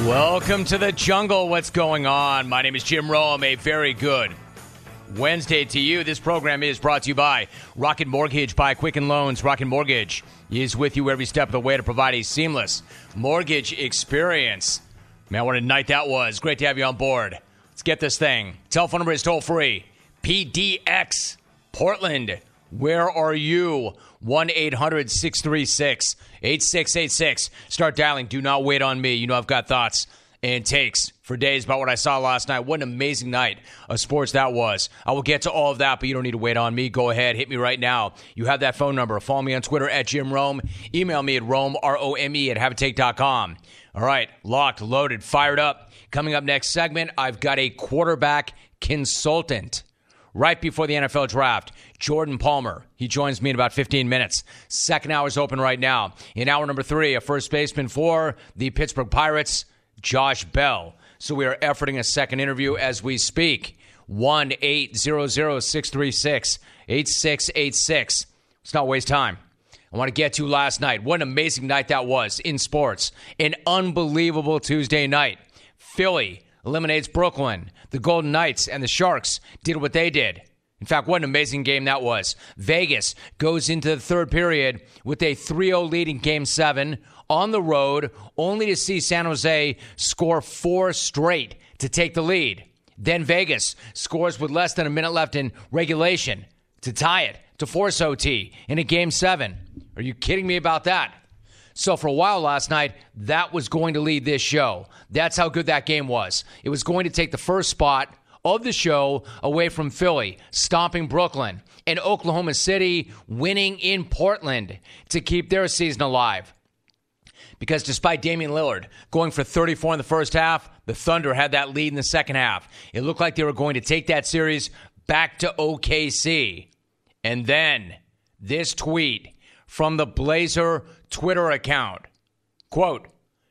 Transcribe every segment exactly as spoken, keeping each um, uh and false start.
Welcome to the jungle. What's going on? My name is Jim Rome. A very good Wednesday to you. This program is brought to you by Rocket Mortgage by Quicken Loans. Rocket Mortgage is with you every step of the way to provide a seamless mortgage experience. Man, what a night that was. Great to have you on board. Let's get this thing. Telephone number is toll free. P D X Portland. Where are you? one eight hundred six three six eight six eight six. Start dialing. Do not wait on me. You know I've got thoughts and takes for days about what I saw last night. What an amazing night of sports that was. I will get to all of that, but you don't need to wait on me. Go ahead. Hit me right now. You have that phone number. Follow me on Twitter at Jim Rome. Email me at Rome, R O M E, at have a take dot com. All right. Locked, loaded, fired up. Coming up next segment, I've got a quarterback consultant. Right before the N F L draft, Jordan Palmer. He joins me in about fifteen minutes. Second hour is open right now. In hour number three, a first baseman for the Pittsburgh Pirates, Josh Bell. So we are efforting a second interview as we speak. one eight hundred six three six eight six eight six. Let's not waste time. I want to get to last night. What an amazing night that was in sports. An unbelievable Tuesday night. Philly eliminates Brooklyn. The Golden Knights and the Sharks did what they did. In fact, what an amazing game that was. Vegas goes into the third period with a three oh lead in Game seven on the road, only to see San Jose score four straight to take the lead. Then Vegas scores with less than a minute left in regulation to tie it, to force O T in a Game seven. Are you kidding me about that? So for a while last night, that was going to lead this show. That's how good that game was. It was going to take the first spot of the show away from Philly, stomping Brooklyn, and Oklahoma City winning in Portland to keep their season alive. Because despite Damian Lillard going for thirty-four in the first half, the Thunder had that lead in the second half. It looked like they were going to take that series back to O K C. And then this tweet from the Blazer Twitter account. Quote,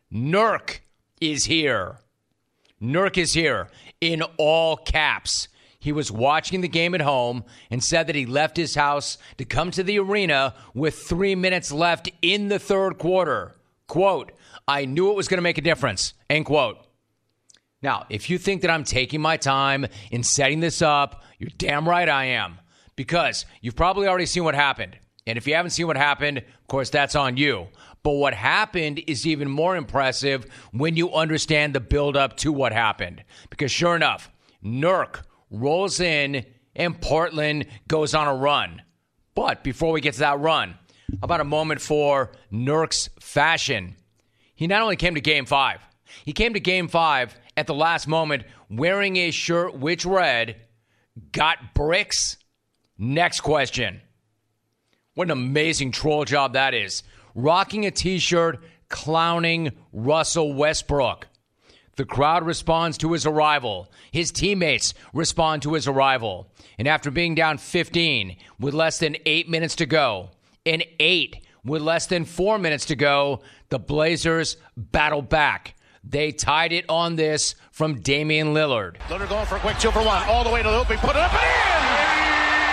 Nurk is here. Nurk is here in all caps. He was watching the game at home and said that he left his house to come to the arena with three minutes left in the third quarter. Quote, I knew it was going to make a difference. End quote. Now, if you think that I'm taking my time in setting this up, you're damn right I am. Because you've probably already seen what happened. And if you haven't seen what happened, of course, that's on you. But what happened is even more impressive when you understand the buildup to what happened. Because sure enough, Nurk rolls in and Portland goes on a run. But before we get to that run, how about a moment for Nurk's fashion? He not only came to Game five, he came to Game five at the last moment wearing a shirt which read, got bricks? Next question. What an amazing troll job that is. Rocking a t-shirt, clowning Russell Westbrook. The crowd responds to his arrival. His teammates respond to his arrival. And after being down fifteen with less than eight minutes to go, and eight with less than four minutes to go, the Blazers battle back. They tied it on this from Damian Lillard. Lillard going for a quick two for one. All the way to the loop. He put it up and in!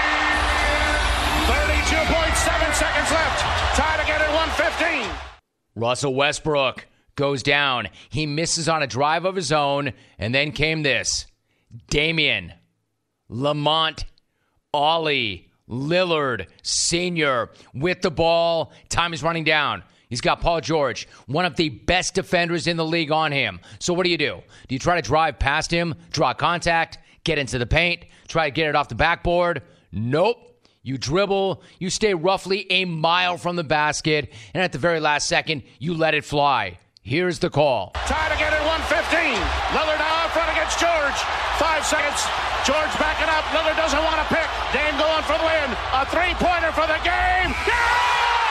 thirty-two point seven seconds left. Tied again at one fifteen. Russell Westbrook goes down. He misses on a drive of his own. And then came this. Damian, Lamont, Ollie, Lillard, Senior with the ball. Time is running down. He's got Paul George, one of the best defenders in the league, on him. So what do you do? Do you try to drive past him, draw contact, get into the paint, try to get it off the backboard? Nope. You dribble, you stay roughly a mile from the basket, and at the very last second, you let it fly. Here's the call. Tied again at one fifteen. Lillard now out front against George. Five seconds. George backing up. Lillard doesn't want to pick. Dame going for the win. A three-pointer for the game. Yeah!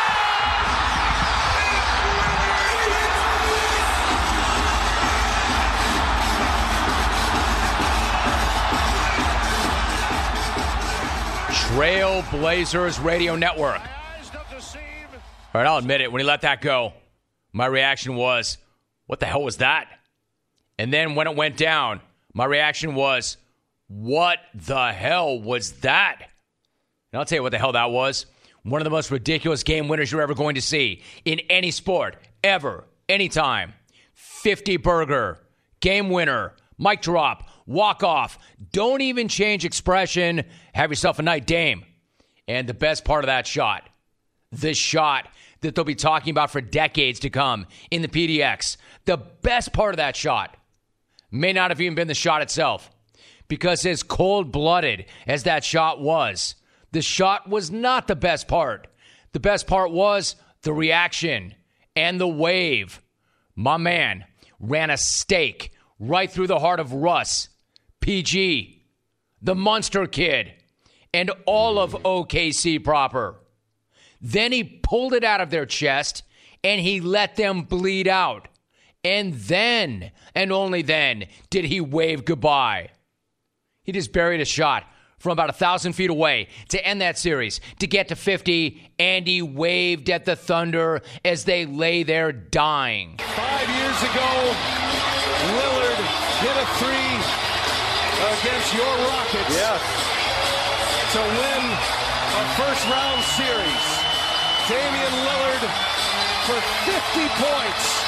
Trail Blazers Radio Network. All right, I'll admit it. When he let that go, my reaction was, what the hell was that? And then when it went down, my reaction was, what the hell was that? And I'll tell you what the hell that was. One of the most ridiculous game winners you're ever going to see in any sport, ever, anytime. fifty burger, game winner, mic drop, walk off. Don't even change expression. Have yourself a night, Dame. And the best part of that shot, the shot that they'll be talking about for decades to come in the P D X. The best part of that shot may not have even been the shot itself, because as cold-blooded as that shot was, the shot was not the best part. The best part was the reaction and the wave. My man ran a stake right through the heart of Russ, P G, the Monster Kid, and all of O K C proper. Then he pulled it out of their chest, and he let them bleed out. And then, and only then, did he wave goodbye. He just buried a shot from about a thousand feet away to end that series, to get to fifty, and he waved at the Thunder as they lay there dying. Five years ago, Lillard hit a three against your Rockets yes. to win a first-round series. Damian Lillard for fifty points.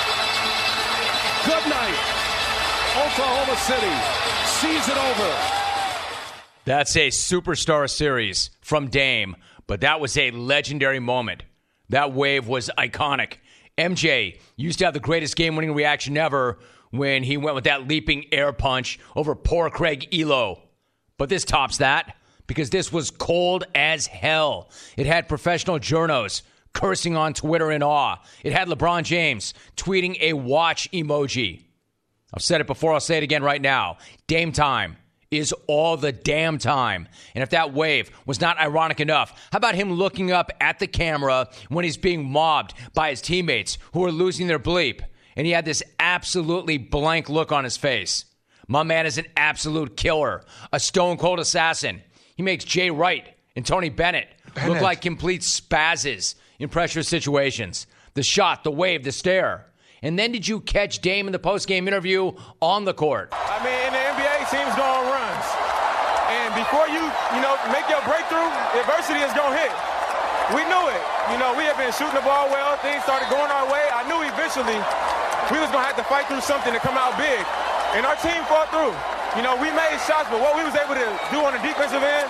Good night, Oklahoma City. Season over. That's a superstar series from Dame, but that was a legendary moment. That wave was iconic. M J used to have the greatest game-winning reaction ever when he went with that leaping air punch over poor Craig Elo. But this tops that, because this was cold as hell. It had professional journos cursing on Twitter in awe. It had LeBron James tweeting a watch emoji. I've said it before, I'll say it again right now. Dame time is all the damn time. And if that wave was not ironic enough, how about him looking up at the camera when he's being mobbed by his teammates who are losing their bleep? And he had this absolutely blank look on his face. My man is an absolute killer, a stone-cold assassin. He makes Jay Wright and Tony Bennett, Bennett look like complete spazzes in pressure situations. The shot, the wave, the stare. And then did you catch Dame in the post-game interview on the court? I mean, in the N B A, teams go on runs. And before you, you know, make your breakthrough, adversity is going to hit. We knew it. You know, we had been shooting the ball well. Things started going our way. I knew eventually we was going to have to fight through something to come out big. And our team fought through. You know, we made shots, but what we was able to do on the defensive end,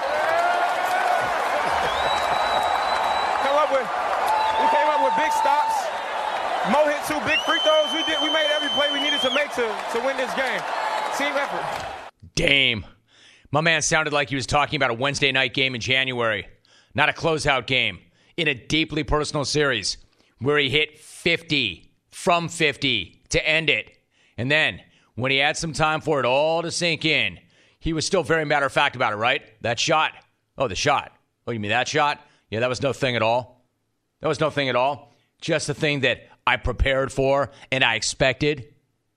come up with, we came up with big stops. Mo hit two big free throws. We did. We made every play we needed to make to, to win this game. Team effort. Dame. My man sounded like he was talking about a Wednesday night game in January, not a closeout game in a deeply personal series where he hit fifty from fifty to end it. And then when he had some time for it all to sink in, he was still very matter-of-fact about it, right? That shot. Oh, the shot. Oh, you mean that shot? Yeah, that was no thing at all. That was no thing at all. Just the thing that I prepared for and I expected.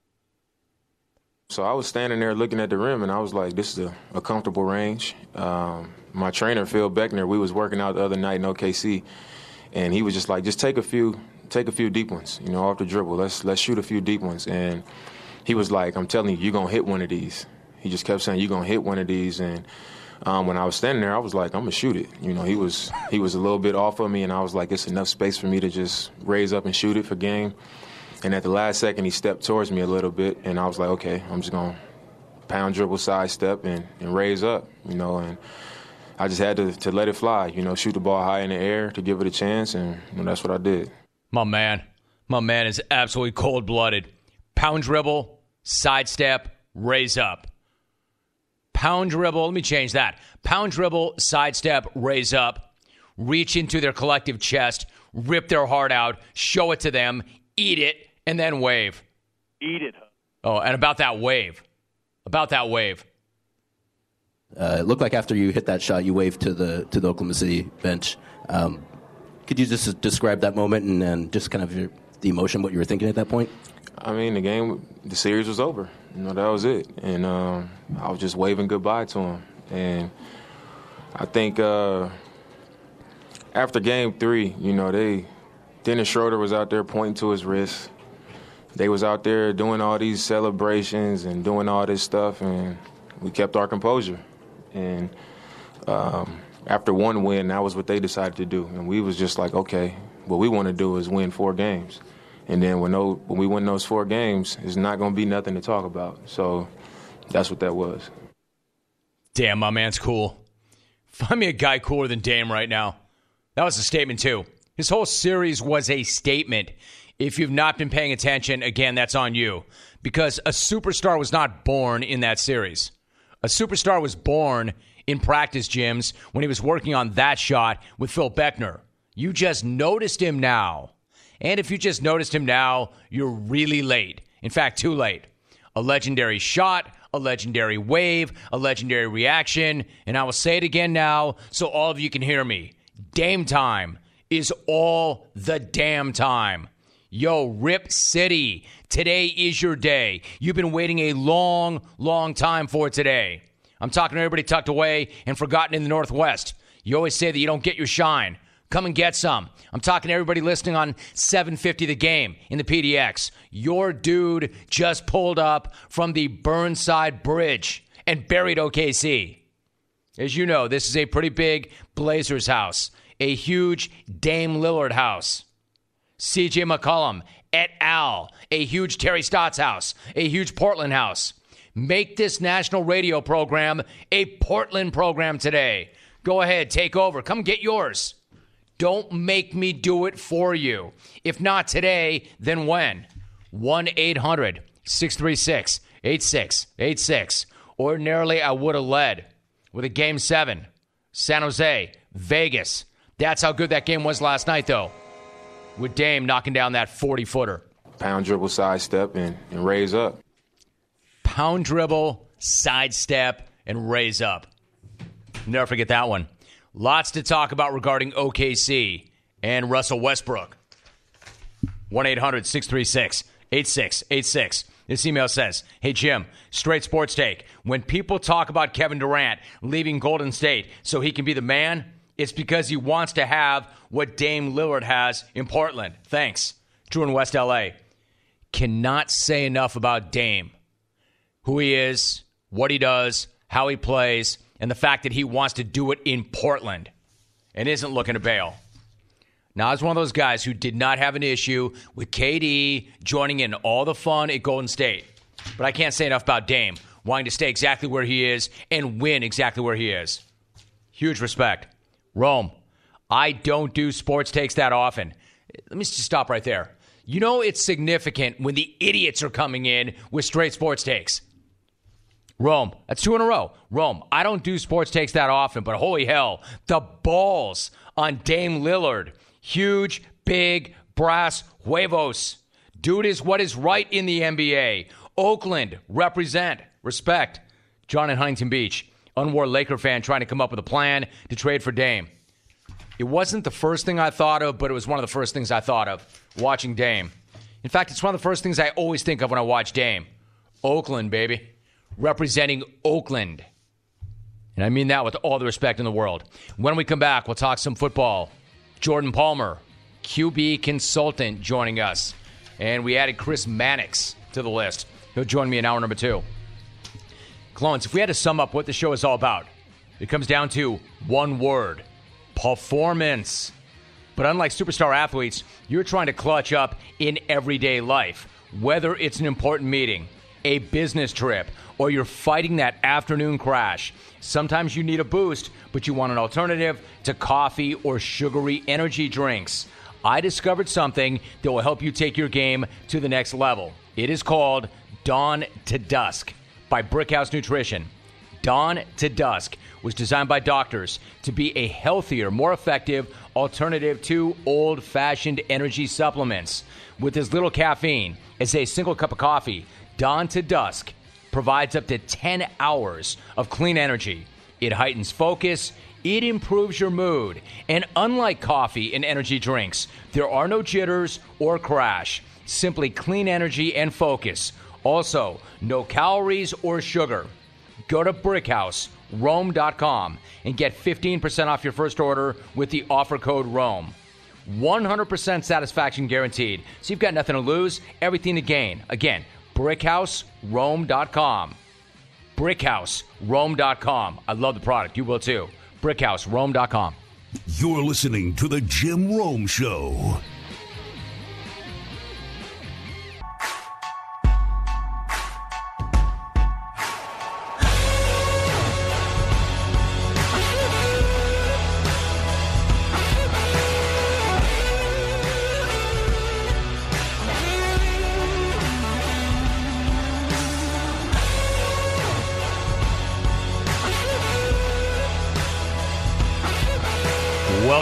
So I was standing there looking at the rim, and I was like, this is a, a comfortable range. Um, my trainer, Phil Beckner, we was working out the other night in O K C, and he was just like, just take a few take a few deep ones, you know, off the dribble. Let's let's shoot a few deep ones. And he was like, I'm telling you, you're going to hit one of these. He just kept saying, you're going to hit one of these. And um, when I was standing there, I was like, I'm going to shoot it. You know, he was he was a little bit off of me, and I was like, it's enough space for me to just raise up and shoot it for game. And at the last second, he stepped towards me a little bit, and I was like, okay, I'm just going to pound, dribble, side step, and, and raise up, you know. And I just had to, to let it fly, you know, shoot the ball high in the air to give it a chance, and you know, that's what I did. My man. My man is absolutely cold-blooded. Pound dribble, side step, raise up. Pound dribble, let me change that. Pound dribble, side step, raise up. Reach into their collective chest, rip their heart out, show it to them, eat it, and then wave. Eat it. Oh, and about that wave. About that wave. Uh, it looked like after you hit that shot, you waved to the to the Oklahoma City bench. Um, could you just describe that moment and, and just kind of your, the emotion, what you were thinking at that point? I mean, the game, the series was over. You know, that was it. And um, I was just waving goodbye to him. And I think uh, after game three, you know, they Dennis Schroeder was out there pointing to his wrist. They was out there doing all these celebrations and doing all this stuff, and we kept our composure. And um, after one win, that was what they decided to do. And we was just like, okay, what we want to do is win four games. And then when, those, when we win those four games, it's not going to be nothing to talk about. So that's what that was. Damn, my man's cool. Find me a guy cooler than Dame right now. That was a statement, too. His whole series was a statement. If you've not been paying attention, again, that's on you. Because a superstar was not born in that series. A superstar was born in practice gyms when he was working on that shot with Phil Beckner. You just noticed him now. And if you just noticed him now, you're really late. In fact, too late. A legendary shot, a legendary wave, a legendary reaction. And I will say it again now so all of you can hear me. Dame time is all the damn time. Yo, Rip City, today is your day. You've been waiting a long, long time for today. I'm talking to everybody tucked away and forgotten in the Northwest. You always say that you don't get your shine. Come and get some. I'm talking to everybody listening on seven fifty The Game in the P D X. Your dude just pulled up from the Burnside Bridge and buried O K C. As you know, this is a pretty big Blazers house, a huge Dame Lillard house. C J McCollum et al., a huge Terry Stotts house, a huge Portland house. Make this national radio program a Portland program today. Go ahead, take over. Come get yours. Don't make me do it for you. If not today, then when? one eight hundred six three six eight six eight six. Ordinarily, I would have led with a Game seven. San Jose, Vegas. That's how good that game was last night, though, with Dame knocking down that forty-footer. Pound dribble, sidestep, and, and raise up. Pound dribble, sidestep, and raise up. Never forget that one. Lots to talk about regarding O K C and Russell Westbrook. one eight hundred six three six eight six eight six. This email says, hey, Jim, straight sports take. When people talk about Kevin Durant leaving Golden State so he can be the man, it's because he wants to have what Dame Lillard has in Portland. Thanks. Drew in West L A. Cannot say enough about Dame. Who he is, what he does, how he plays, and the fact that he wants to do it in Portland and isn't looking to bail. Now, I was one of those guys who did not have an issue with K D joining in all the fun at Golden State. But I can't say enough about Dame wanting to stay exactly where he is and win exactly where he is. Huge respect. Rome, I don't do sports takes that often. Let me just stop right there. You know it's significant when the idiots are coming in with straight sports takes. Rome, that's two in a row. Rome, I don't do sports takes that often, but holy hell, the balls on Dame Lillard. Huge, big, brass huevos. Dude is what is right in the N B A. Oakland, represent. Respect. John in Huntington Beach, unwar Laker fan trying to come up with a plan to trade for Dame. It wasn't the first thing I thought of, but it was one of the first things I thought of watching Dame. In fact, it's one of the first things I always think of when I watch Dame. Oakland, baby. Representing Oakland. And I mean that with all the respect in the world. When we come back, we'll talk some football. Jordan Palmer, Q B consultant, joining us. And we added Chris Mannix to the list. He'll join me in hour number two. Clones, if we had to sum up what the show is all about, it comes down to one word. Performance. But unlike superstar athletes, you're trying to clutch up in everyday life. Whether it's an important meeting, a business trip, or you're fighting that afternoon crash. Sometimes you need a boost, but you want an alternative to coffee or sugary energy drinks. I discovered something that will help you take your game to the next level. It is called Dawn to Dusk by Brickhouse Nutrition. Dawn to Dusk was designed by doctors to be a healthier, more effective alternative to old-fashioned energy supplements. With as little caffeine as a single cup of coffee, Dawn to Dusk provides up to ten hours of clean energy. It heightens focus, it improves your mood, and unlike coffee and energy drinks, there are no jitters or crash. Simply clean energy and focus. Also, no calories or sugar. Go to brickhouse rome dot com and get fifteen percent off your first order with the offer code ROME. one hundred percent satisfaction guaranteed. So you've got nothing to lose, everything to gain. Again, brickhouse rome dot com. brickhouse rome dot com. I love the product. You will too. brickhouse rome dot com. You're listening to The Jim Rome Show.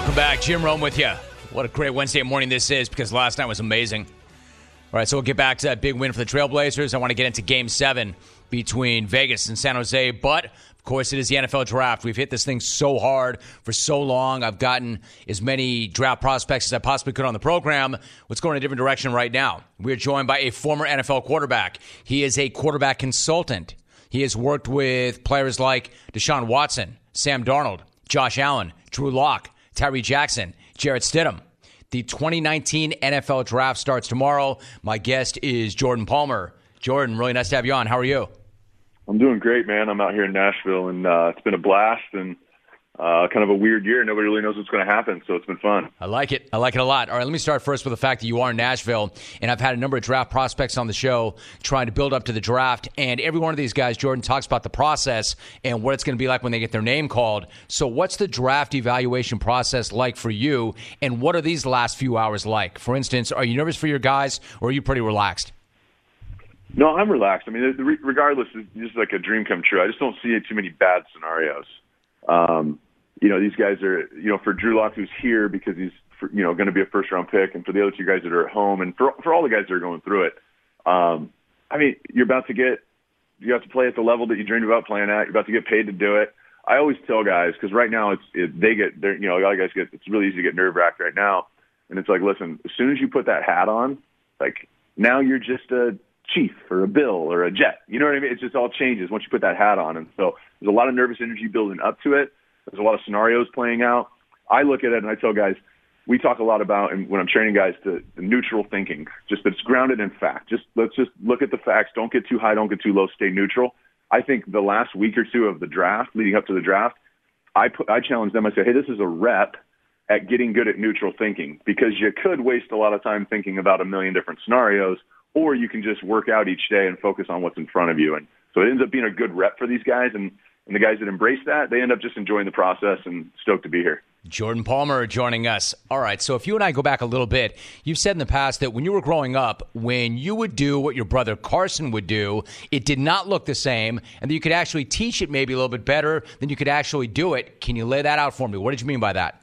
Welcome back. Jim Rome with you. What a great Wednesday morning this is, because last night was amazing. All right, so we'll get back to that big win for the Trailblazers. I want to get into Game seven between Vegas and San Jose, but, of course, it is the N F L Draft. We've hit this thing so hard for so long. I've gotten as many draft prospects as I possibly could on the program. Let's go in a different direction right now. We're joined by a former N F L quarterback. He is a quarterback consultant. He has worked with players like Deshaun Watson, Sam Darnold, Josh Allen, Drew Lock, Tyree Jackson, Jarrett Stidham. The twenty nineteen N F L Draft starts tomorrow. My guest is Jordan Palmer. Jordan, really nice to have you on. How are you? I'm doing great, man. I'm out here in Nashville, and uh, it's been a blast and uh, kind of a weird year. Nobody really knows what's going to happen, so it's been fun. I like it. I like it a lot. All right, let me start first with the fact that you are in Nashville, and I've had a number of draft prospects on the show trying to build up to the draft, and every one of these guys, Jordan, talks about the process and what it's going to be like when they get their name called. So what's the draft evaluation process like for you, and what are these last few hours like? For instance, are you nervous for your guys, or are you pretty relaxed? No, I'm relaxed. I mean, regardless, it's just like a dream come true. I just don't see too many bad scenarios. Um, you know, these guys are, you know, for Drew Lock, who's here because he's, for, you know, going to be a first-round pick, and for the other two guys that are at home, and for for all the guys that are going through it, um, I mean, you're about to get, you have to play at the level that you dreamed about playing at. You're about to get paid to do it. I always tell guys, because right now it's it, they get, you know, a lot of guys get, it's really easy to get nerve-wracked right now, and it's like, listen, as soon as you put that hat on, like, now you're just a chief or a Bill or a Jet. You know what I mean? It just all changes once you put that hat on. And so there's a lot of nervous energy building up to it. There's a lot of scenarios playing out. I look at it and I tell guys, we talk a lot about, and when I'm training guys, to the neutral thinking, just that it's grounded in fact. Just let's just look at the facts. Don't get too high, don't get too low, stay neutral. I think the last week or two of the draft, leading up to the draft, I put, I challenge them. I say, hey, this is a rep at getting good at neutral thinking, because you could waste a lot of time thinking about a million different scenarios, or you can just work out each day and focus on what's in front of you. And so it ends up being a good rep for these guys. And, and the guys that embrace that, they end up just enjoying the process and stoked to be here. Jordan Palmer joining us. All right, so if you and I go back a little bit, you've said in the past that when you were growing up, when you would do what your brother Carson would do, it did not look the same, and that you could actually teach it maybe a little bit better than you could actually do it. Can you lay that out for me? What did you mean by that?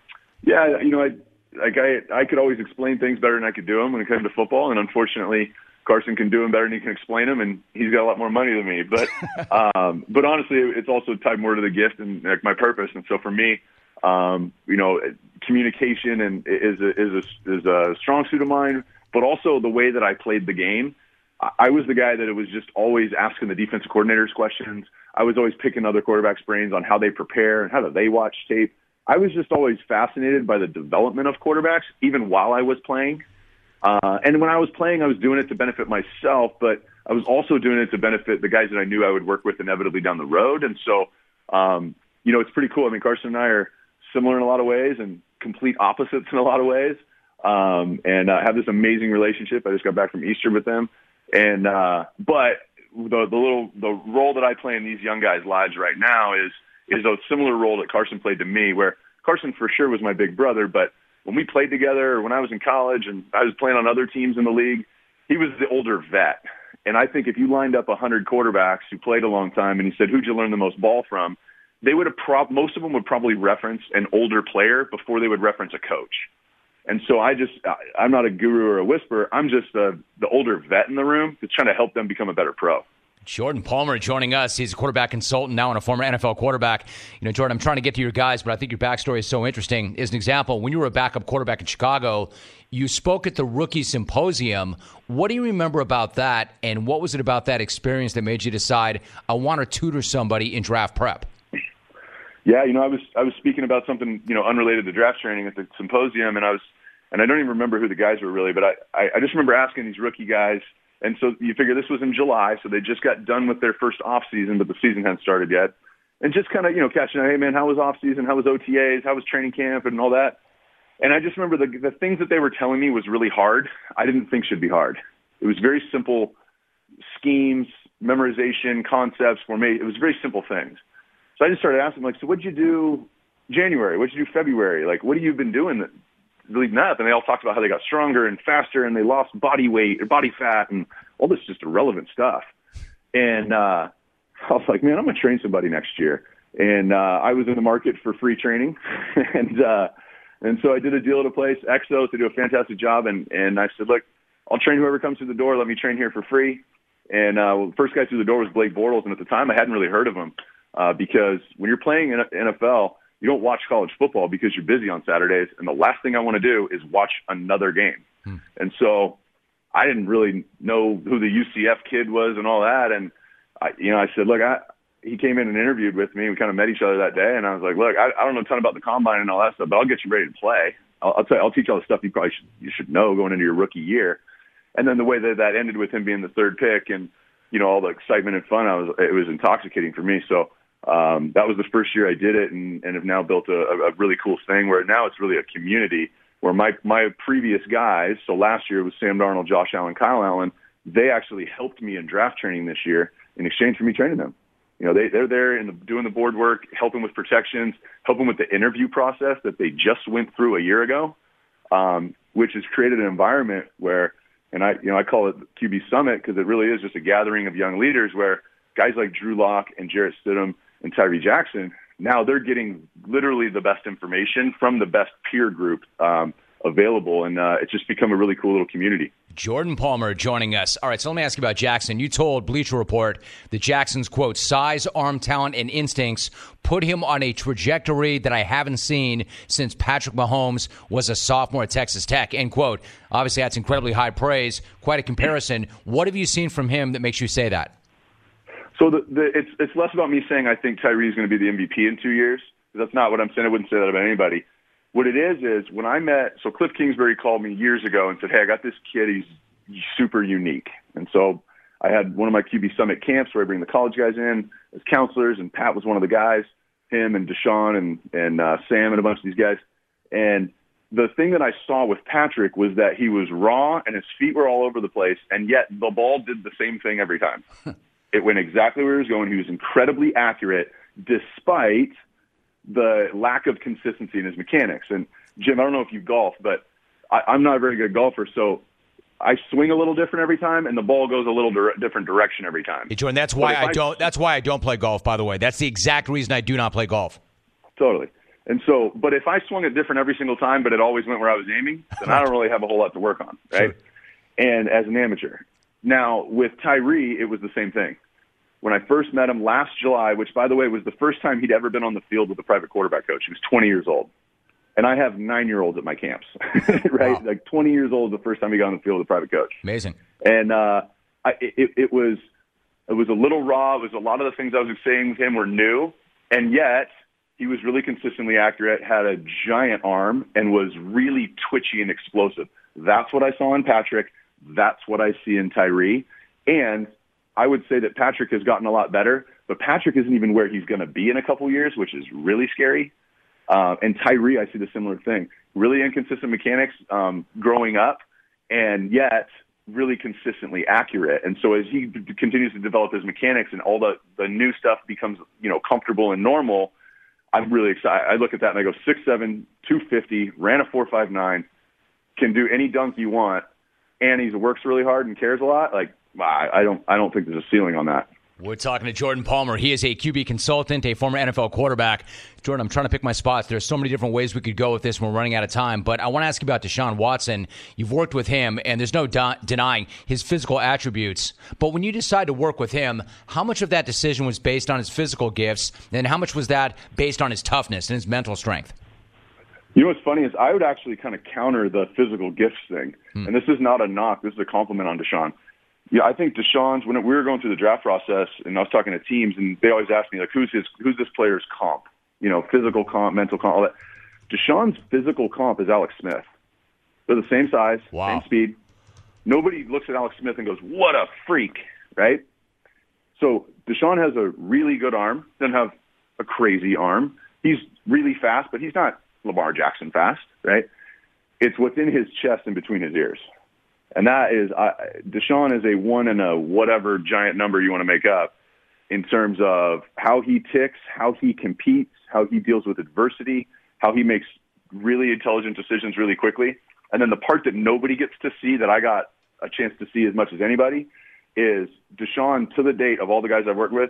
Yeah, you know, I Like I, I could always explain things better than I could do them when it came to football, and unfortunately, Carson can do them better than he can explain them, and he's got a lot more money than me. But, um, but honestly, it's also tied more to the gift and like my purpose. And so for me, um, you know, communication and is a, is a, is a strong suit of mine, but also the way that I played the game. I was the guy that it was just always asking the defensive coordinators questions. I was always picking other quarterbacks' brains on how they prepare and how do they watch tape. I was just always fascinated by the development of quarterbacks, even while I was playing. Uh, and when I was playing, I was doing it to benefit myself, but I was also doing it to benefit the guys that I knew I would work with inevitably down the road. And so, um, you know, it's pretty cool. I mean, Carson and I are similar in a lot of ways and complete opposites in a lot of ways. Um, and I uh, have this amazing relationship. I just got back from Easter with them. And, uh, but the, the little, the role that I play in these young guys' lives right now is, is a similar role that Carson played to me, where Carson for sure was my big brother, but when we played together, or when I was in college and I was playing on other teams in the league, he was the older vet. And I think if you lined up a hundred quarterbacks who played a long time and you said, who'd you learn the most ball from? They would have prob- most of them would probably reference an older player before they would reference a coach. And so I just, I'm not a guru or a whisperer. I'm just uh, the older vet in the room that's trying to help them become a better pro. Jordan Palmer joining us. He's a quarterback consultant now and a former N F L quarterback. You know, Jordan, I'm trying to get to your guys, but I think your backstory is so interesting. As an example, when you were a backup quarterback in Chicago, you spoke at the Rookie Symposium. What do you remember about that, and what was it about that experience that made you decide, I want to tutor somebody in draft prep? Yeah, you know, I was I was speaking about something, you know, unrelated to draft training at the symposium, and I was, and I don't even remember who the guys were really, but I, I, I just remember asking these rookie guys. And so you figure this was in July, so they just got done with their first off season, but the season hadn't started yet. And just kind of, you know, catching up, hey, man, how was off season? How was O T As? How was training camp and all that? And I just remember the the things that they were telling me was really hard. I didn't think should be hard. It was very simple schemes, memorization, concepts, formation. It was very simple things. So I just started asking, like, so what'd you do January? What'd you do February? Like, what have you been doing that leading up? And they all talked about how they got stronger and faster and they lost body weight or body fat and all this just irrelevant stuff. And uh, I was like, man, I'm going to train somebody next year. And uh, I was in the market for free training. and uh, And so I did a deal at a place, Exos. They do a fantastic job. And, and I said, look, I'll train whoever comes through the door. Let me train here for free. And uh, well, the first guy through the door was Blake Bortles. And at the time, I hadn't really heard of him uh, because when you're playing in N F L, you don't watch college football because you're busy on Saturdays. And the last thing I want to do is watch another game. Hmm. And so I didn't really know who the U C F kid was and all that. And, I, you know, I said, look, I, he came in and interviewed with me. We kind of met each other that day. And I was like, look, I, I don't know a ton about the combine and all that stuff, but I'll get you ready to play. I'll, I'll, tell you, I'll teach you all the stuff you probably should, you should know going into your rookie year. And then the way that that ended with him being the third pick and, you know, all the excitement and fun, I was, it was intoxicating for me. So um, that was the first year I did it and, and have now built a, a really cool thing where now it's really a community where my, my previous guys, so last year it was Sam Darnold, Josh Allen, Kyle Allen, they actually helped me in draft training this year in exchange for me training them. You know, they, they're there in the, doing the board work, helping with protections, helping with the interview process that they just went through a year ago, um, which has created an environment where, and I, you know, I call it Q B Summit because it really is just a gathering of young leaders where guys like Drew Lock and Jarrett Stidham and Tyree Jackson, now they're getting literally the best information from the best peer group um, available, and uh, it's just become a really cool little community. Jordan Palmer joining us. All right, so let me ask you about Jackson. You told Bleacher Report that Jackson's, quote, size, arm talent, and instincts put him on a trajectory that I haven't seen since Patrick Mahomes was a sophomore at Texas Tech, end quote. Obviously, that's incredibly high praise, quite a comparison. What have you seen from him that makes you say that? So the, the, it's, it's less about me saying I think Tyree is going to be the M V P in two years. That's not what I'm saying. I wouldn't say that about anybody. What it is is when I met, so Cliff Kingsbury called me years ago and said, hey, I got this kid. He's super unique. And so I had one of my Q B Summit camps where I bring the college guys in as counselors, and Pat was one of the guys, him and Deshaun and, and uh, Sam and a bunch of these guys. And the thing that I saw with Patrick was that he was raw and his feet were all over the place, and yet the ball did the same thing every time. It went exactly where he was going. He was incredibly accurate despite the lack of consistency in his mechanics. And Jim, I don't know if you golf, but I, I'm not a very good golfer, so I swing a little different every time, and the ball goes a little dire- different direction every time. Hey, Jordan, that's why I, I don't. That's why I don't play golf. By the way, that's the exact reason I do not play golf. Totally. And so, but if I swung it different every single time, but it always went where I was aiming, then I don't really have a whole lot to work on, right? Sure. And as an amateur, now with Tyree, it was the same thing. When I first met him last July, which, by the way, was the first time he'd ever been on the field with a private quarterback coach. He was twenty years old. And I have nine-year-olds at my camps, right? Wow. Like twenty years old the first time he got on the field with a private coach. Amazing. And uh, I, it, it was it was a little raw. It was a lot of the things I was saying with him were new. And yet he was really consistently accurate, had a giant arm, and was really twitchy and explosive. That's what I saw in Patrick. That's what I see in Tyree. And I would say that Patrick has gotten a lot better, but Patrick isn't even where he's going to be in a couple years, which is really scary. Uh, and Tyree, I see the similar thing. Really inconsistent mechanics um, growing up, and yet really consistently accurate. And so as he d- continues to develop his mechanics and all the, the new stuff becomes, you know, comfortable and normal, I'm really excited. I look at that and I go six seven, two fifty, ran a four five nine, can do any dunk you want, and he works really hard and cares a lot. Like, I don't I don't think there's a ceiling on that. We're talking to Jordan Palmer. He is a Q B consultant, a former N F L quarterback. Jordan, I'm trying to pick my spots. There's so many different ways we could go with this. We're running out of time. But I want to ask you about Deshaun Watson. You've worked with him, and there's no de- denying his physical attributes. But when you decide to work with him, how much of that decision was based on his physical gifts, and how much was that based on his toughness and his mental strength? You know what's funny is I would actually kind of counter the physical gifts thing. Hmm. And this is not a knock. This is a compliment on Deshaun. Yeah, I think Deshaun's, when we were going through the draft process, and I was talking to teams, and they always ask me, like, who's his, who's this player's comp? You know, physical comp, mental comp, all that. Deshaun's physical comp is Alex Smith. They're the same size, wow. same speed. Nobody looks at Alex Smith and goes, what a freak, right? So Deshaun has a really good arm, doesn't have a crazy arm. He's really fast, but he's not Lamar Jackson fast, right? It's within his chest and between his ears. And that is, uh, Deshaun is a one in a whatever giant number you want to make up in terms of how he ticks, how he competes, how he deals with adversity, how he makes really intelligent decisions really quickly. And then the part that nobody gets to see that I got a chance to see as much as anybody is Deshaun, to the date of all the guys I've worked with,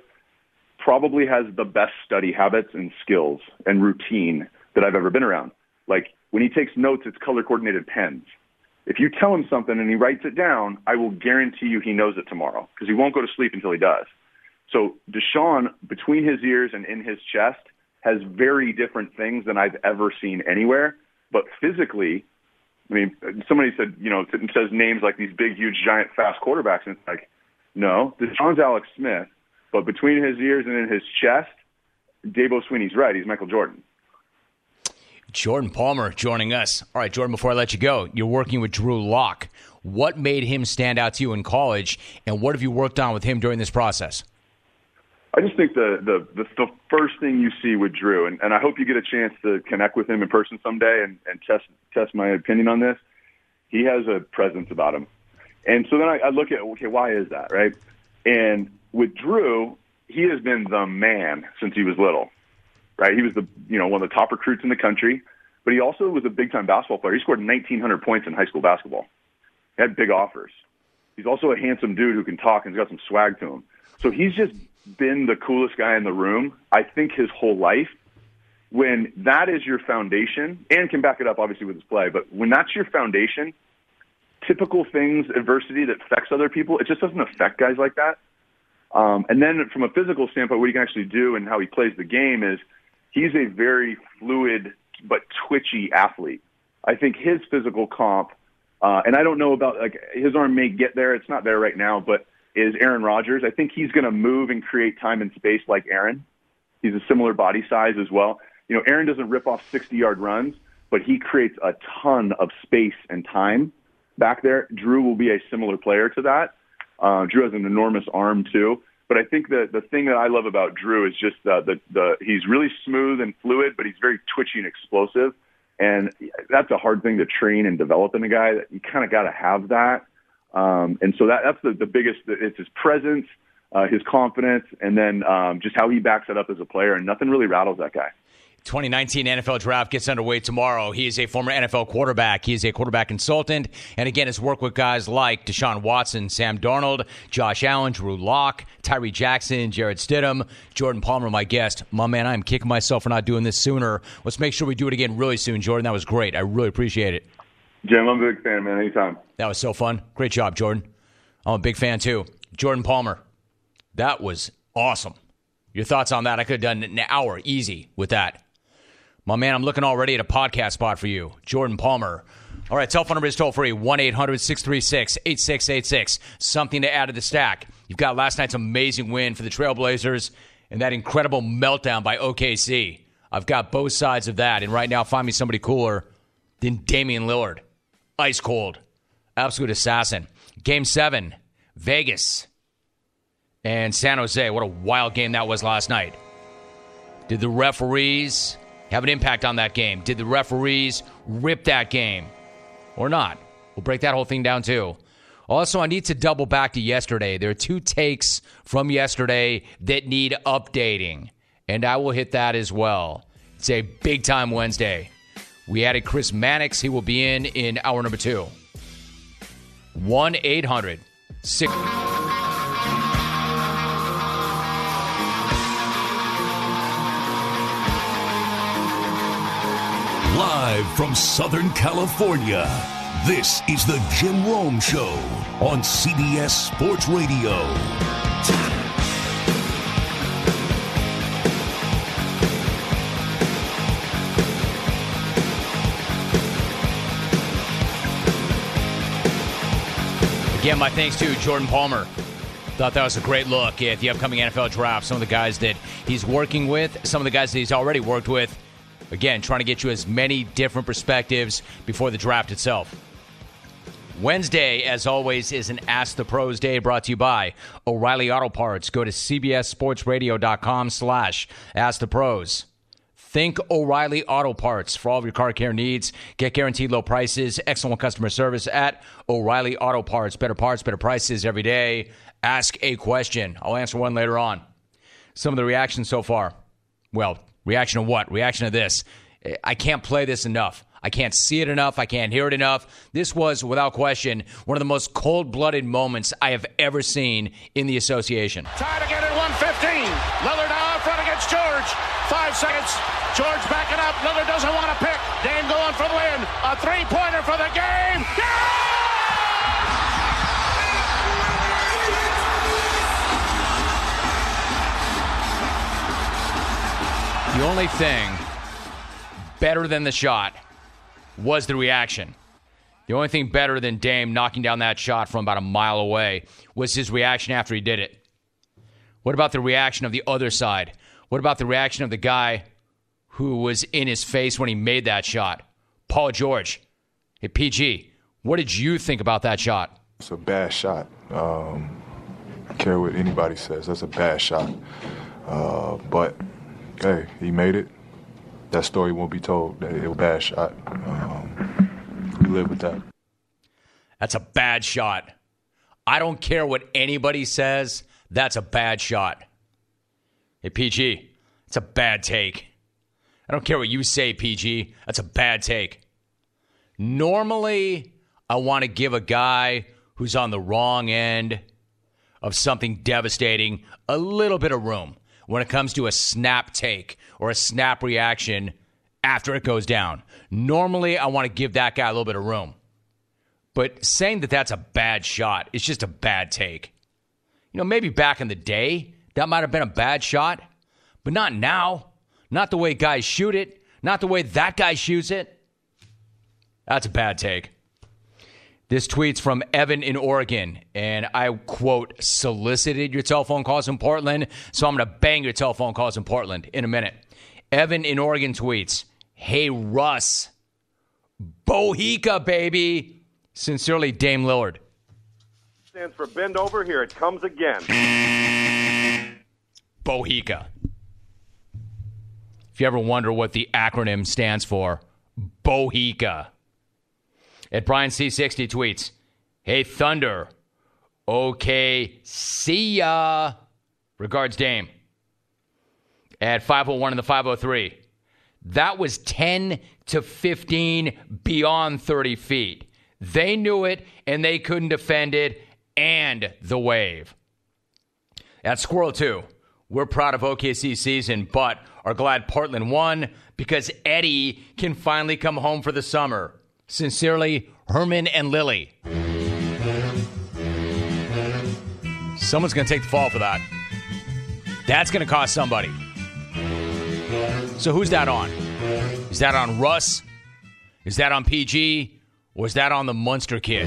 probably has the best study habits and skills and routine that I've ever been around. Like, when he takes notes, it's color-coordinated pens. If you tell him something and he writes it down, I will guarantee you he knows it tomorrow because he won't go to sleep until he does. So Deshaun, between his ears and in his chest, has very different things than I've ever seen anywhere. But physically, I mean, somebody said, you know, it says names like these big, huge, giant, fast quarterbacks, and it's like, no, Deshaun's Alex Smith, but between his ears and in his chest, Dabo Swinney's right. He's Michael Jordan. Jordan Palmer joining us. All right, Jordan, before I let you go, you're working with Drew Lock. What made him stand out to you in college, and what have you worked on with him during this process? I just think the the, the, the first thing you see with Drew, and, and I hope you get a chance to connect with him in person someday and, and test test my opinion on this, he has a presence about him. And so then I, I look at, okay, why is that, right? And with Drew, he has been the man since he was little. Right, he was the you know one of the top recruits in the country, but he also was a big time basketball player. He scored nineteen hundred points in high school basketball. He had big offers. He's also a handsome dude who can talk and he's got some swag to him. So he's just been the coolest guy in the room, I think, his whole life. When that is your foundation, and can back it up obviously with his play, but when that's your foundation, typical things, adversity that affects other people, it just doesn't affect guys like that. Um, and then from a physical standpoint, what he can actually do and how he plays the game is, he's a very fluid but twitchy athlete. I think his physical comp, uh, and I don't know about, like, his arm may get there. It's not there right now, but is Aaron Rodgers. I think he's going to move and create time and space like Aaron. He's a similar body size as well. You know, Aaron doesn't rip off sixty-yard runs, but he creates a ton of space and time back there. Drew will be a similar player to that. Uh, Drew has an enormous arm, too. But I think the the thing that I love about Drew is just uh, the the he's really smooth and fluid, but he's very twitchy and explosive, and that's a hard thing to train and develop in a guy. That you kind of got to have that, um, and so that that's the the biggest. It's his presence, uh, his confidence, and then um, just how he backs it up as a player, and nothing really rattles that guy. twenty nineteen N F L Draft gets underway tomorrow. He is a former N F L quarterback. He is a quarterback consultant. And again, has worked with guys like Deshaun Watson, Sam Darnold, Josh Allen, Drew Lock, Tyree Jackson, Jarrett Stidham, Jordan Palmer, my guest. My man, I'm kicking myself for not doing this sooner. Let's make sure we do it again really soon, Jordan. That was great. I really appreciate it. Jim, I'm a big fan, man. Anytime. That was so fun. Great job, Jordan. I'm a big fan, too. Jordan Palmer. That was awesome. Your thoughts on that? I could have done an hour easy with that. My man, I'm looking already at a podcast spot for you, Jordan Palmer. All right, telephone number is toll-free, one eight hundred six three six eight six eight six. Something to add to the stack. You've got last night's amazing win for the Trailblazers and that incredible meltdown by O K C. I've got both sides of that, and right now, find me somebody cooler than Damian Lillard. Ice cold. Absolute assassin. Game seven, Vegas and San Jose. What a wild game that was last night. Did the referees have an impact on that game? Did the referees rip that game or not? We'll break that whole thing down, too. Also, I need to double back to yesterday. There are two takes from yesterday that need updating, and I will hit that as well. It's a big-time Wednesday. We added Chris Mannix. He will be in in hour number two. one eight hundred six Live from Southern California, this is the Jim Rome Show on C B S Sports Radio. Again, my thanks to Jordan Palmer. Thought that was a great look at the upcoming N F L draft. Some of the guys that he's working with, some of the guys that he's already worked with. Again, trying to get you as many different perspectives before the draft itself. Wednesday, as always, is an Ask the Pros Day brought to you by O'Reilly Auto Parts. Go to cbssportsradio.com slash Ask the Pros. Think O'Reilly Auto Parts for all of your car care needs. Get guaranteed low prices, excellent customer service at O'Reilly Auto Parts. Better parts, better prices every day. Ask a question. I'll answer one later on. Some of the reactions so far. Well, reaction to what? Reaction to this. I can't play this enough. I can't see it enough. I can't hear it enough. This was, without question, one of the most cold-blooded moments I have ever seen in the association. Tied again at one fifteen. Lillard now in front again. against George. Five seconds. George backing up. Lillard doesn't want to pick. Dame going for the win. A three-pointer for the game. The only thing better than the shot was the reaction. The only thing better than Dame knocking down that shot from about a mile away was his reaction after he did it. What about the reaction of the other side? What about the reaction of the guy who was in his face when he made that shot? Paul George. Hey, P G, what did you think about that shot? It's a bad shot. Um, I don't care what anybody says. That's a bad shot. Uh, but, hey, he made it. That story won't be told. That it was a bad shot. Um, we live with that. That's a bad shot. I don't care what anybody says. That's a bad shot. Hey, P G, it's a bad take. I don't care what you say, P G. That's a bad take. Normally, I want to give a guy who's on the wrong end of something devastating a little bit of room when it comes to a snap take or a snap reaction after it goes down. Normally, I want to give that guy a little bit of room. But saying that that's a bad shot is just a bad take. You know, maybe back in the day, that might have been a bad shot, but not now. Not the way guys shoot it. Not the way that guy shoots it. That's a bad take. This tweet's from Evan in Oregon, and I, quote, solicited your telephone calls in Portland, so I'm going to bang your telephone calls in Portland in a minute. Evan in Oregon tweets, hey, Russ, Bohica, baby. Sincerely, Dame Lillard. Stands for bend over. Here it comes again. Bohica. If you ever wonder what the acronym stands for, Bohica. At Brian C sixty tweets, hey, Thunder. Okay, see ya. Regards, Dame. At five oh one in the five oh three, that was ten to fifteen beyond thirty feet. They knew it, and they couldn't defend it, and the wave. At Squirrel two, we're proud of O K C's season, but are glad Portland won because Eddie can finally come home for the summer. Sincerely, Herman and Lily. Someone's going to take the fall for that. That's going to cost somebody. So who's that on? Is that on Russ? Is that on P G? Or is that on the Munster kid?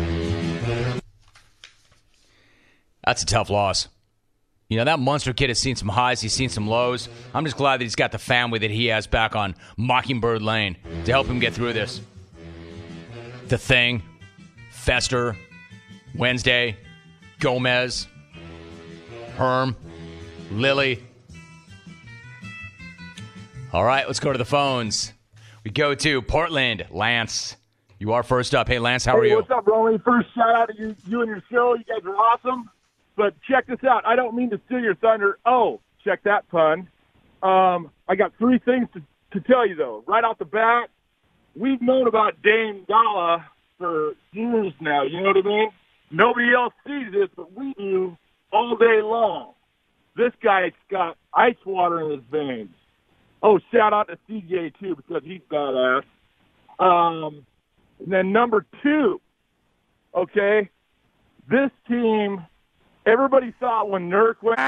That's a tough loss. You know, that Munster kid has seen some highs, he's seen some lows. I'm just glad that he's got the family that he has back on Mockingbird Lane to help him get through this. The Thing, Fester, Wednesday, Gomez, Herm, Lily. All right, let's go to the phones. We go to Portland. Lance, you are first up. Hey, Lance, how are hey, you? What's up, Rolly? First shout out to you, you and your show. You guys are awesome. But check this out. I don't mean to steal your thunder. Oh, check that pun. Um, I got three things to, to tell you, though. Right off the bat, we've known about Dame Dollar for years now. You know what I mean? Nobody else sees this, but we do all day long. This guy's got ice water in his veins. Oh, shout out to C J, too, because he's badass. Um, and then number two, okay, this team, everybody thought when Nurk went...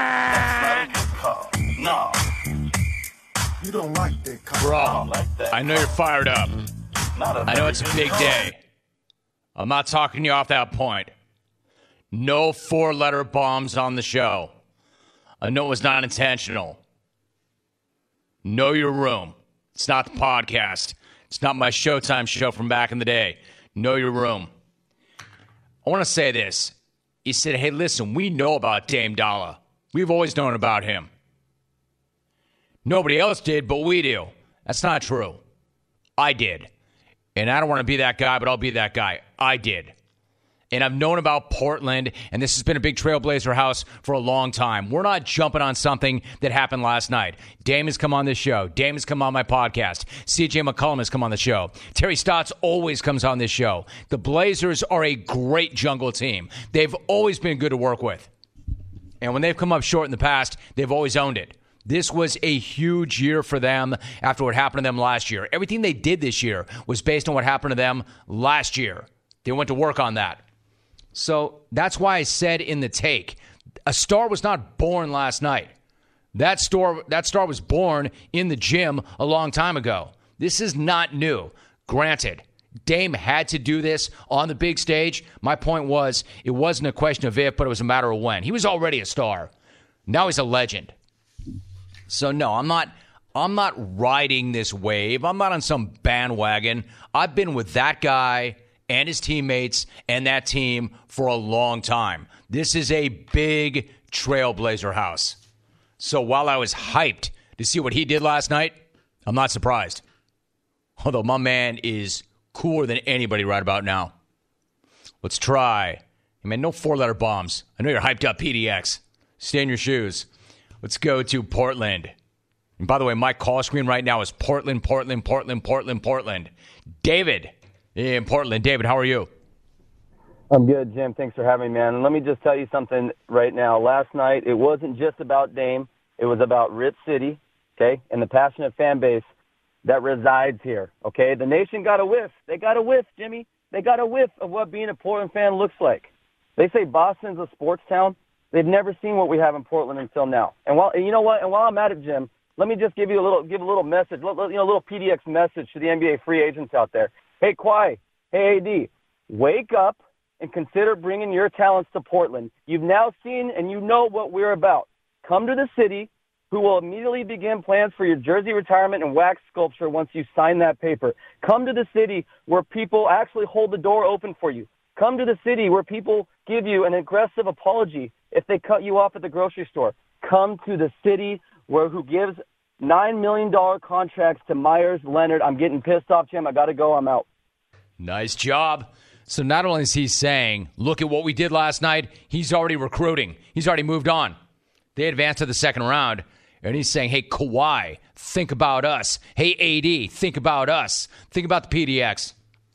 No. You don't like that car. Bro, I, don't like that I know you're fired up. I know it's a big day. I'm not talking you off that point. No four-letter bombs on the show. I know it was not intentional. Know your room. It's not the podcast. It's not my Showtime show from back in the day. Know your room. I want to say this. He said, hey, listen, we know about Dame Dollar. We've always known about him. Nobody else did, but we do. That's not true. I did. And I don't want to be that guy, but I'll be that guy. I did. And I've known about Portland, and this has been a big Trailblazer house for a long time. We're not jumping on something that happened last night. Dame has come on this show. Dame has come on my podcast. C J McCollum has come on the show. Terry Stotts always comes on this show. The Blazers are a great jungle team. They've always been good to work with. And when they've come up short in the past, they've always owned it. This was a huge year for them after what happened to them last year. Everything they did this year was based on what happened to them last year. They went to work on that. So that's why I said in the take, a star was not born last night. That star, that star was born in the gym a long time ago. This is not new. Granted, Dame had to do this on the big stage. My point was, it wasn't a question of if, but it was a matter of when. He was already a star. Now he's a legend. So no, I'm not I'm not riding this wave. I'm not on some bandwagon. I've been with that guy and his teammates and that team for a long time. This is a big Trailblazer house. So while I was hyped to see what he did last night, I'm not surprised. Although my man is cooler than anybody right about now. Let's try. Hey man, no four-letter bombs. I know you're hyped up, P D X. Stay in your shoes. Let's go to Portland. And by the way, my call screen right now is Portland, Portland, Portland, Portland, Portland. David in Portland. David, how are you? I'm good, Jim. Thanks for having me, man. And let me just tell you something right now. Last night, it wasn't just about Dame. It was about Rip City, okay, and the passionate fan base that resides here, okay? The nation got a whiff. They got a whiff, Jimmy. They got a whiff of what being a Portland fan looks like. They say Boston's a sports town. They've never seen what we have in Portland until now. And while and you know what? And while I'm at it, Jim, let me just give you a little give a little message, you know, a little P D X message to the N B A free agents out there. Hey, Kawhi, hey, A D, wake up and consider bringing your talents to Portland. You've now seen and you know what we're about. Come to the city, who will immediately begin plans for your jersey retirement and wax sculpture once you sign that paper. Come to the city where people actually hold the door open for you. Come to the city where people give you an aggressive apology if they cut you off at the grocery store. Come to the city where who gives nine million dollars contracts to Myers Leonard. I'm getting pissed off, Jim. I got to go. I'm out. Nice job. So not only is he saying, look at what we did last night, he's already recruiting. He's already moved on. They advanced to the second round, and he's saying, hey, Kawhi, think about us. Hey, A D, think about us. Think about the P D X.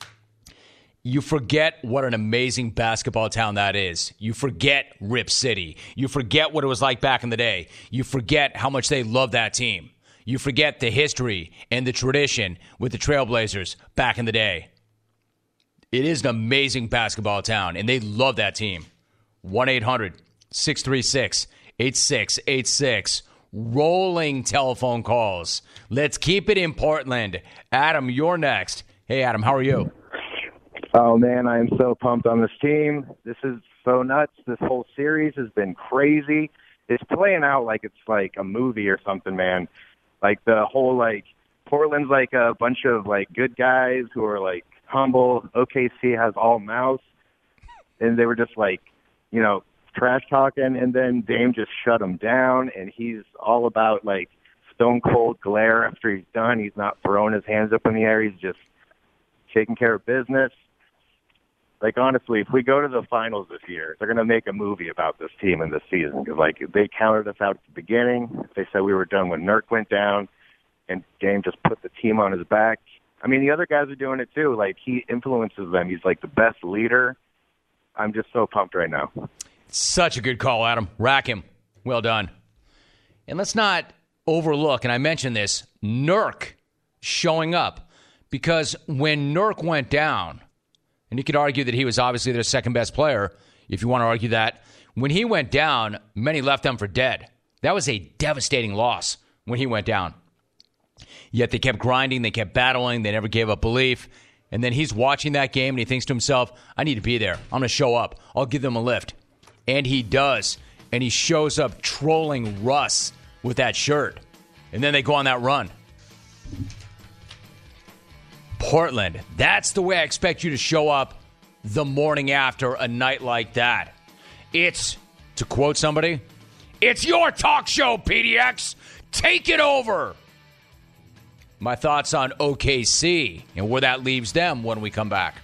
You forget what an amazing basketball town that is. You forget Rip City. You forget what it was like back in the day. You forget how much they love that team. You forget the history and the tradition with the Trailblazers back in the day. It is an amazing basketball town, and they love that team. one eight hundred six three six eight six eight six. Rolling telephone calls. Let's keep it in Portland. Adam, you're next. Hey, Adam, how are you? Oh, man, I am so pumped on this team. This is so nuts. This whole series has been crazy. It's playing out like it's like a movie or something, man. Like the whole, like, Portland's like a bunch of, like, good guys who are, like, humble. O K C has all mouths. And they were just, like, you know, trash talking. And then Dame just shut him down. And he's all about, like, stone cold glare after he's done. He's not throwing his hands up in the air. He's just taking care of business. Like, honestly, if we go to the finals this year, they're going to make a movie about this team in this season. Because, like, they counted us out at the beginning. They said we were done when Nurk went down, and Dame just put the team on his back. I mean, the other guys are doing it, too. Like, he influences them. He's, like, the best leader. I'm just so pumped right now. Such a good call, Adam. Rack him. Well done. And let's not overlook, and I mentioned this, Nurk showing up. Because when Nurk went down, and you could argue that he was obviously their second-best player, if you want to argue that. When he went down, many left them for dead. That was a devastating loss when he went down. Yet they kept grinding, they kept battling, they never gave up belief. And then he's watching that game, and he thinks to himself, I need to be there. I'm going to show up. I'll give them a lift. And he does. And he shows up trolling Russ with that shirt. And then they go on that run. Portland, that's the way I expect you to show up the morning after a night like that. It's, to quote somebody, it's your talk show, P D X. Take it over. My thoughts on O K C and where that leaves them when we come back.